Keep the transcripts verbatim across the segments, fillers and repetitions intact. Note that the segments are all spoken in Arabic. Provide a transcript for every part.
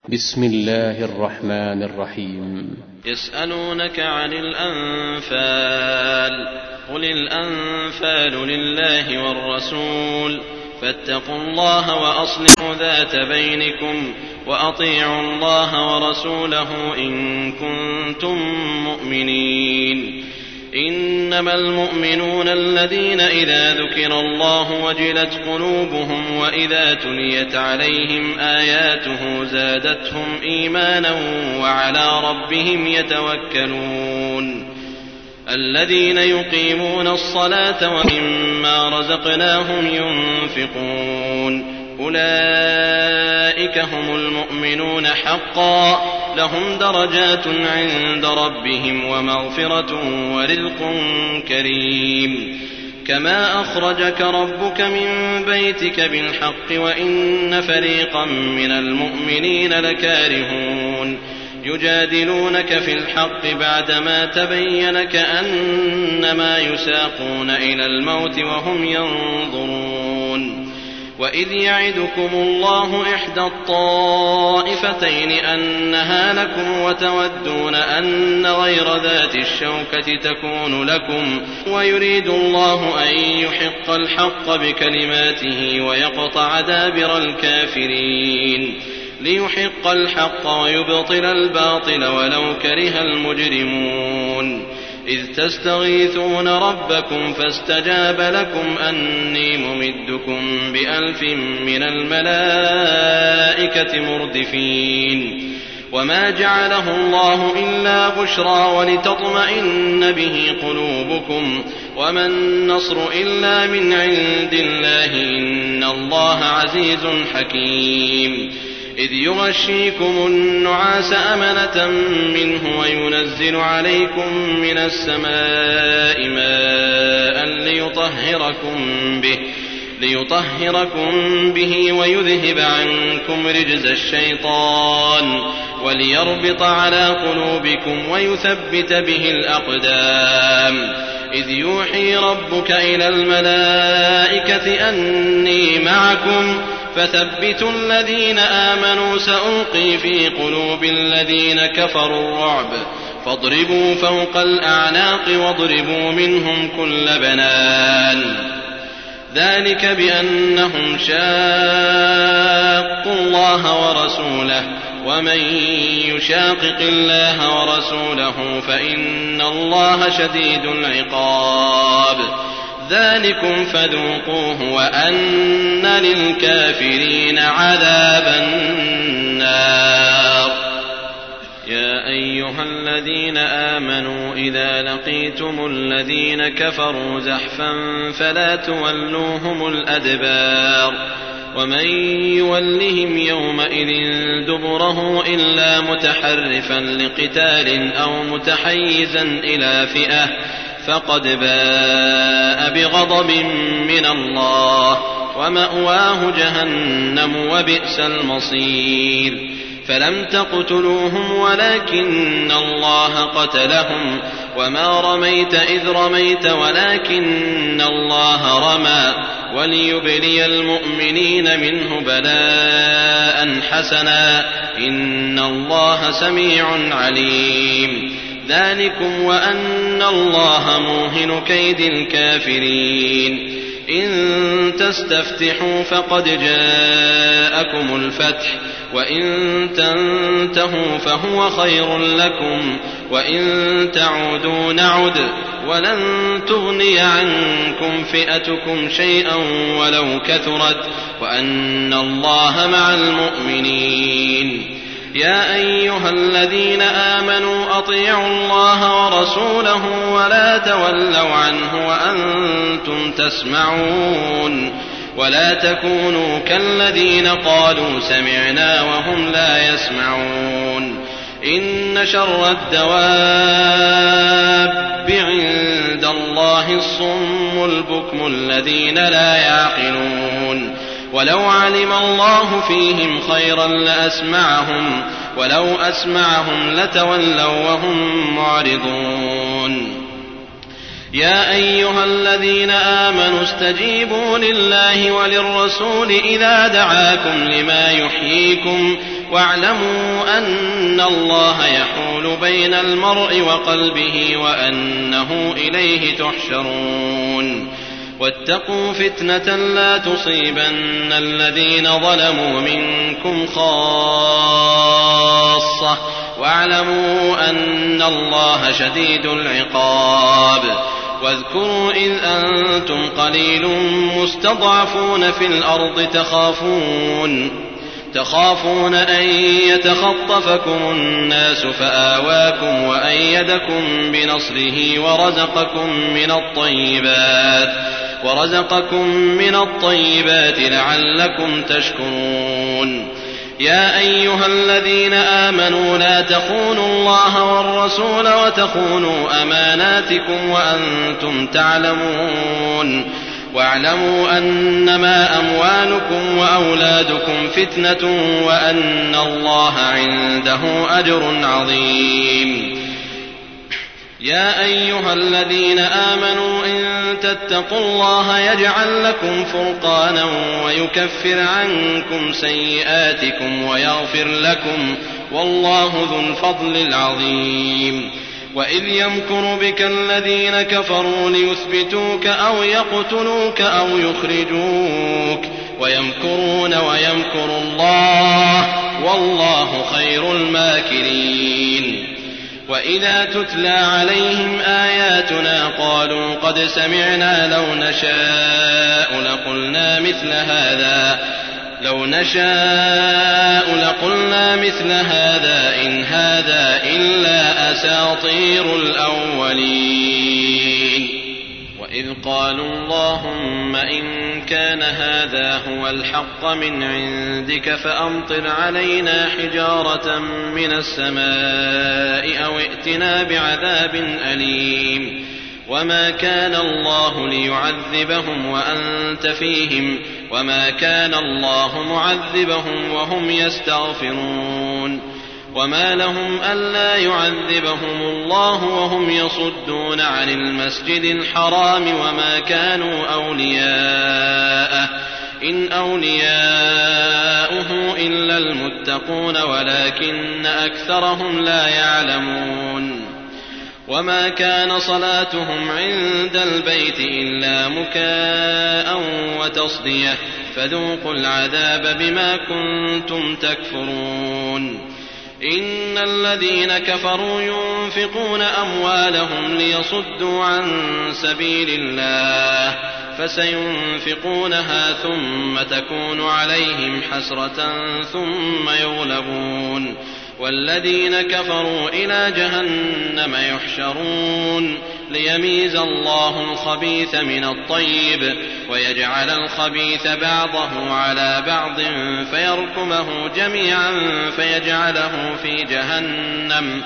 بسم الله الرحمن الرحيم. يسألونك عن الأنفال قل الأنفال لله والرسول فاتقوا الله وأصلحوا ذات بينكم وأطيعوا الله ورسوله إن كنتم مؤمنين. إنما المؤمنون الذين إذا ذكر الله وجلت قلوبهم وإذا تليت عليهم آياته زادتهم إيمانا وعلى ربهم يتوكلون. الذين يقيمون الصلاة ومما رزقناهم ينفقون أولئك هم المؤمنون حقا لهم درجات عند ربهم ومغفرة ورزق كريم. كما أخرجك ربك من بيتك بالحق وإن فريقا من المؤمنين لكارهون يجادلونك في الحق بعدما تبين كأنما يساقون إلى الموت وهم ينظرون. وإذ يعدكم الله إحدى الطائفتين أنها لكم وتودون أن غير ذات الشوكة تكون لكم ويريد الله أن يحق الحق بكلماته ويقطع دابر الكافرين ليحق الحق ويبطل الباطل ولو كره المجرمون. إذ تستغيثون ربكم فاستجاب لكم أني ممدكم بألف من الملائكة مردفين. وما جعله الله إلا بشرى ولتطمئن به قلوبكم وما النصر إلا من عند الله إن الله عزيز حكيم. إذ يغشيكم النعاس أمنة منه وينزل عليكم من السماء ماء ليطهركم به, ليطهركم به ويذهب عنكم رجز الشيطان وليربط على قلوبكم ويثبت به الأقدام. إذ يوحي ربك إلى الملائكة أني معكم فثبتوا الذين آمنوا سألقي في قلوب الذين كفروا الرعب فاضربوا فوق الأعناق واضربوا منهم كل بنان. ذلك بأنهم شاقوا الله ورسوله ومن يشاقق الله ورسوله فإن الله شديد العقاب. ذلكم فذوقوه وأن للكافرين عذاب النار. يا أيها الذين آمنوا إذا لقيتم الذين كفروا زحفا فلا تولوهم الأدبار ومن يولهم يومئذ دبره إلا متحرفا لقتال أو متحيزا إلى فئة فقد باء بغضب من الله ومأواه جهنم وبئس المصير. فلم تقتلوهم ولكن الله قتلهم وما رميت إذ رميت ولكن الله رمى وليبلي المؤمنين منه بلاء حسنا إن الله سميع عليم. ذلكم وأن الله موهن كيد الكافرين. إن تستفتحوا فقد جاءكم الفتح وإن تنتهوا فهو خير لكم وإن تعودوا نعد ولن تغني عنكم فئتكم شيئا ولو كثرت وأن الله مع المؤمنين. يا أيها الذين آمنوا أطيعوا الله ورسوله ولا تولوا عنه وأنتم تسمعون ولا تكونوا كالذين قالوا سمعنا وهم لا يسمعون. إن شر الدواب عند الله الصم البكم الذين لا يعقلون. ولو علم الله فيهم خيرا لأسمعهم ولو أسمعهم لتولوا وهم معرضون. يا أيها الذين آمنوا استجيبوا لله وللرسول إذا دعاكم لما يحييكم واعلموا أن الله يحول بين المرء وقلبه وأنه إليه تحشرون واتقوا فتنة لا تصيبن الذين ظلموا منكم خاصة واعلموا أن الله شديد العقاب واذكروا إذ أنتم قليل مستضعفون في الأرض تخافون تخافون أن يتخطفكم الناس فآواكم وأيدكم بنصره ورزقكم من الطيبات ورزقكم من الطيبات لعلكم تشكرون يا أيها الذين آمنوا لا تخونوا الله والرسول وتخونوا أماناتكم وأنتم تعلمون واعلموا أنما أموالكم وأولادكم فتنة وأن الله عنده أجر عظيم يا أيها الذين آمنوا إن تتقوا الله يجعل لكم فرقانا ويكفر عنكم سيئاتكم ويغفر لكم والله ذو الفضل العظيم وإذ يمكر بك الذين كفروا ليثبتوك أو يقتلوك أو يخرجوك ويمكرون ويمكر الله والله خير الماكرين وإذا تتلى عليهم آياتنا قالوا قد سمعنا لو نشاء لقلنا مثل هذا لو نشاء لقلنا مثل هذا إن هذا إلا أساطير الأولين وإذ قالوا اللهم إن كان هذا هو الحق من عندك فأمطر علينا حجارة من السماء أو ائتنا بعذاب أليم وما كان الله ليعذبهم وأنت فيهم وما كان الله معذبهم وهم يستغفرون وما لهم ألا يعذبهم الله وهم يصدون عن المسجد الحرام وما كانوا أولياءه إن أولياؤه إلا المتقون ولكن أكثرهم لا يعلمون وما كان صلاتهم عند البيت إلا مكاء وتصدية فذوقوا العذاب بما كنتم تكفرون إن الذين كفروا ينفقون أموالهم ليصدوا عن سبيل الله فسينفقونها ثم تكون عليهم حسرة ثم يغلبون والذين كفروا إلى جهنم يحشرون ليميز الله الخبيث من الطيب ويجعل الخبيث بعضه على بعض فيركمه جميعا فيجعله في جهنم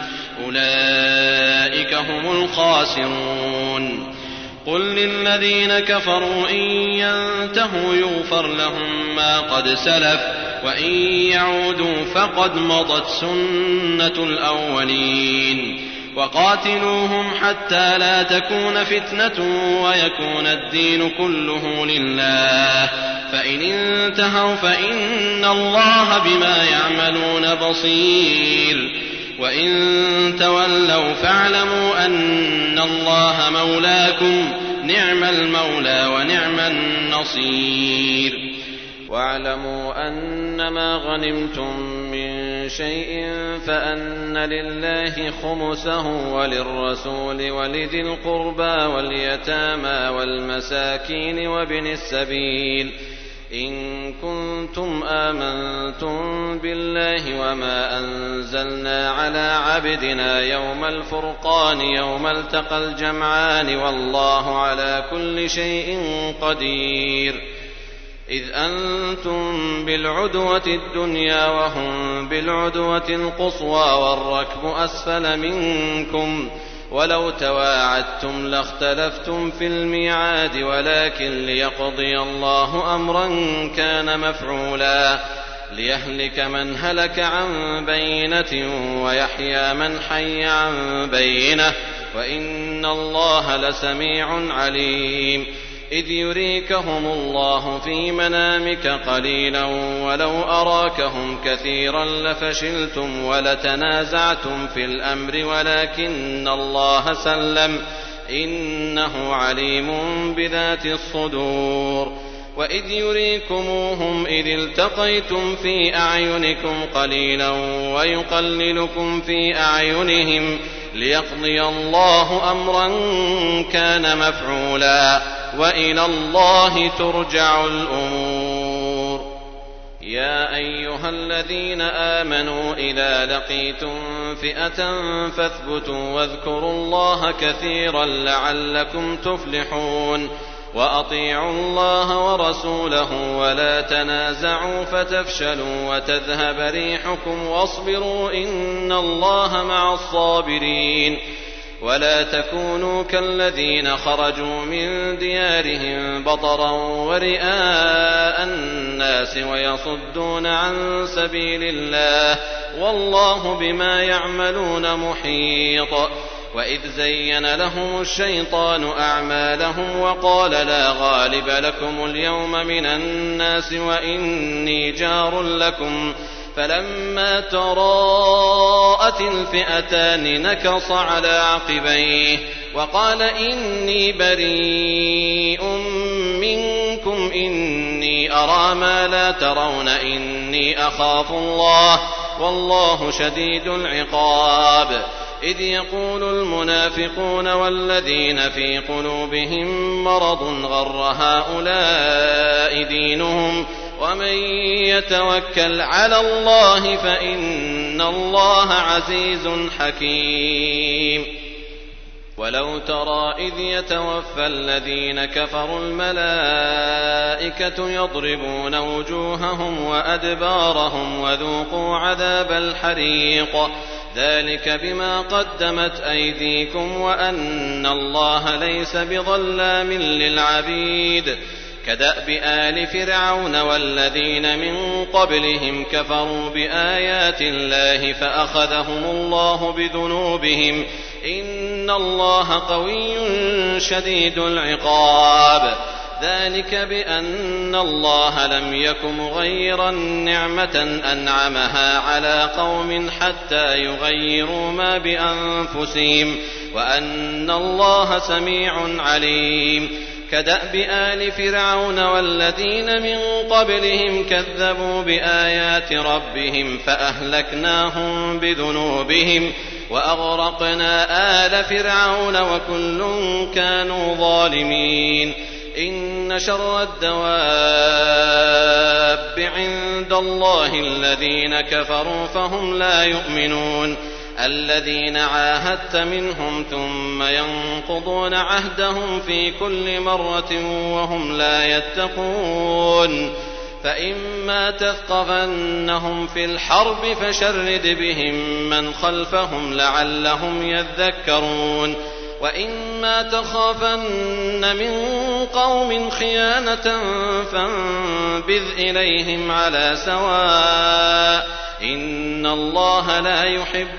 أولئك هم الخاسرون قل للذين كفروا إن ينتهوا يغفر لهم ما قد سلف وإن يعودوا فقد مضت سنة الأولين وقاتلوهم حتى لا تكون فتنة ويكون الدين كله لله فإن انتهوا فإن الله بما يعملون بصير وإن تولوا فاعلموا أن الله مولاكم نعم المولى ونعم النصير واعلموا أنما غنمتم من شيء فأن لله خمسه وللرسول ولذي القربى واليتامى والمساكين وابن السبيل إن كنتم آمنتم بالله وما أنزلنا على عبدنا يوم الفرقان يوم التقى الجمعان والله على كل شيء قدير إذ أنتم بالعدوة الدنيا وهم بالعدوة القصوى والركب أسفل منكم ولو تواعدتم لاختلفتم في الميعاد ولكن ليقضي الله أمرا كان مفعولا ليهلك من هلك عن بينة ويحيى من حي عن بينة وإن الله لسميع عليم إذ يريكهم الله في منامك قليلا ولو أراكهم كثيرا لفشلتم ولتنازعتم في الأمر ولكن الله سلم إنه عليم بذات الصدور. وإذ يريكموهم إذ التقيتم في أعينكم قليلا ويقللكم في أعينهم ليقضي الله أمرا كان مفعولا وإلى الله ترجع الأمور. يا أيها الذين آمنوا إذا لقيتم فئة فاثبتوا واذكروا الله كثيرا لعلكم تفلحون. وأطيعوا الله ورسوله ولا تنازعوا فتفشلوا وتذهب ريحكم واصبروا إن الله مع الصابرين. ولا تكونوا كالذين خرجوا من ديارهم بطرا ورئاء الناس ويصدون عن سبيل الله والله بما يعملون محيط. وإذ زين لهم الشيطان أعمالهم وقال لا غالب لكم اليوم من الناس وإني جار لكم فلما تراءت الفئتان نكص على عقبيه وقال إني بريء منكم إني أرى ما لا ترون إني أخاف الله والله شديد العقاب. إذ يقول المنافقون والذين في قلوبهم مرض غر هؤلاء دينهم ومن يتوكل على الله فإن الله عزيز حكيم. ولو ترى إذ يتوفى الذين كفروا الملائكة يضربون وجوههم وأدبارهم وذوقوا عذاب الحريق ذلك بما قدمت أيديكم وأن الله ليس بظلام للعبيد. كدأب آل فرعون والذين من قبلهم كفروا بآيات الله فأخذهم الله بذنوبهم إن الله قوي شديد العقاب. ذلك بأن الله لم يك مغيرا نعمة أنعمها على قوم حتى يغيروا ما بأنفسهم وأن الله سميع عليم. كدأب آل فرعون والذين من قبلهم كذبوا بآيات ربهم فأهلكناهم بذنوبهم وأغرقنا آل فرعون وكل كانوا ظالمين. إن شر الدواب عند الله الذين كفروا فهم لا يؤمنون. الذين عاهدت منهم ثم ينقضون عهدهم في كل مرة وهم لا يتقون. فإما تثقفنهم في الحرب فشرد بهم من خلفهم لعلهم يذكرون. وإما تخافن من قوم خيانة فانبذ إليهم على سواء إن الله لا يحب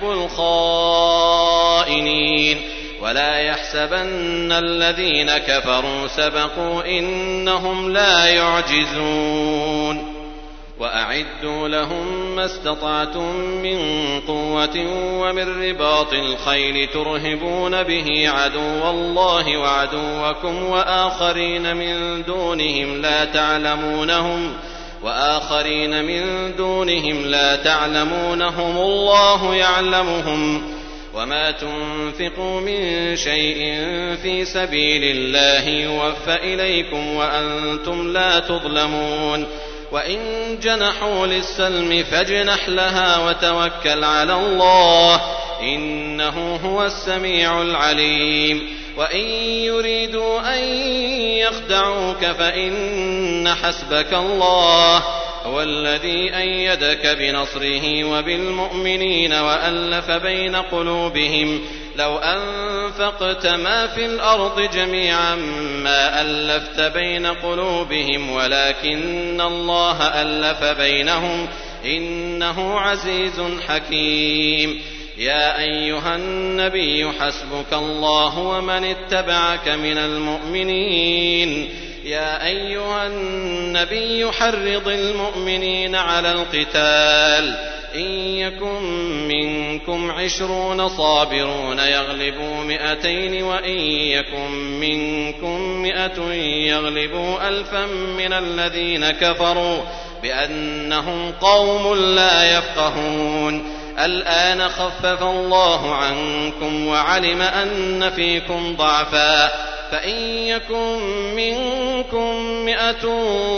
الخائنين. ولا يحسبن الذين كفروا سبقوا إنهم لا يعجزون. وأعدوا لهم ما استطعتم من قوة ومن رباط الخيل ترهبون به عدو الله وعدوكم وآخرين من دونهم لا تعلمونهم وآخرين من دونهم لا تعلمونهم الله يعلمهم. وما تنفقوا من شيء في سبيل الله يوفى إليكم وأنتم لا تظلمون. وإن جنحوا للسلم فاجنح لها وتوكل على الله إنه هو السميع العليم. وإن يريدوا أن يخدعوك فإن حسبك الله هو الذي أيدك بنصره وبالمؤمنين وألف بين قلوبهم لو أنفقت ما في الأرض جميعا ما ألفت بين قلوبهم ولكن الله ألف بينهم إنه عزيز حكيم. يا أيها النبي حسبك الله ومن اتبعك من المؤمنين يا أيها النبي حرض المؤمنين على القتال إن يكن منكم عشرون صابرون يغلبوا مئتين وإن يكن منكم مئة يغلبوا ألفا من الذين كفروا بأنهم قوم لا يفقهون الآن خفف الله عنكم وعلم أن فيكم ضعفا فإن يكن منكم مئة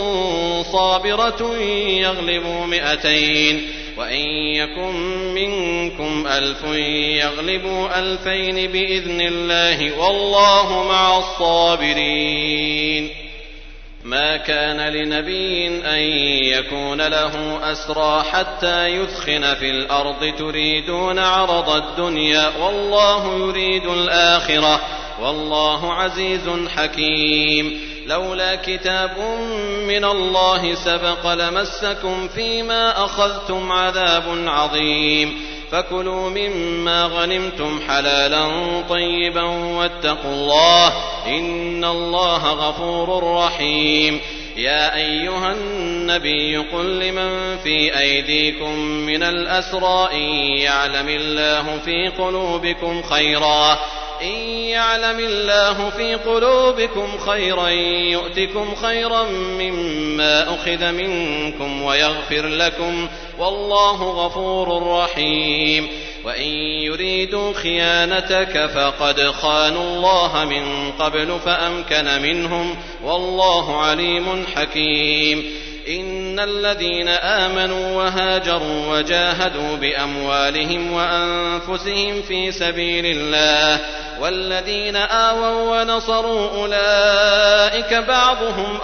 صابرة يغلبوا مئتين وإن يكن منكم ألف يغلبوا ألفين بإذن الله والله مع الصابرين ما كان لنبي أن يكون له أسرى حتى يثخن في الأرض تريدون عرض الدنيا والله يريد الآخرة والله عزيز حكيم لولا كتاب من الله سبق لمسكم فيما أخذتم عذاب عظيم فكلوا مما غنمتم حلالا طيبا واتقوا الله إن الله غفور رحيم يا أيها النبي قل لمن في أيديكم من الأسرى إن يعلم الله في قلوبكم خيرا إن يعلم الله في قلوبكم خيرا يؤتكم خيرا مما أخذ منكم ويغفر لكم والله غفور رحيم وإن يريدوا خيانتك فقد خانوا الله من قبل فأمكن منهم والله عليم حكيم إن الذين آمنوا وهاجروا وجاهدوا بأموالهم وأنفسهم في سبيل الله والذين آووا ونصروا أولئك بعضهم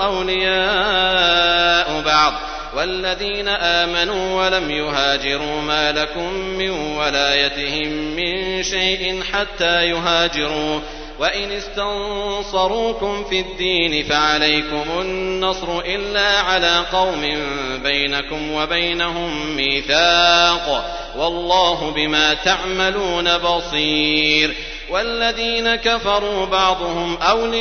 أولياء بعض والذين آمنوا ولم يهاجروا ما لكم من ولايتهم من شيء حتى يهاجروا وإن استنصروكم في الدين فعليكم النصر إلا على قوم بينكم وبينهم ميثاق والله بما تعملون بصير والذين كفروا بعضهم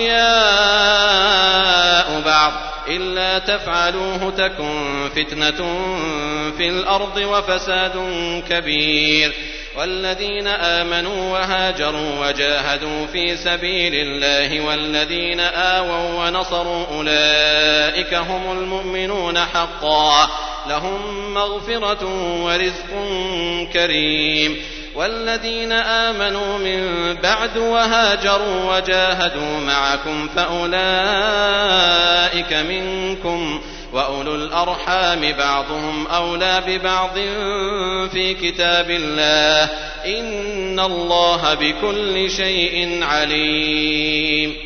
أولياء بعض إلا تفعلوه تكن فتنة في الأرض وفساد كبير والذين آمنوا وهاجروا وجاهدوا في سبيل الله والذين آووا ونصروا أولئك هم المؤمنون حقا لهم مغفرة ورزق كريم والذين آمنوا من بعد وهاجروا وجاهدوا معكم فأولئك منكم وأولو الأرحام بعضهم أولى ببعض في كتاب الله إن الله بكل شيء عليم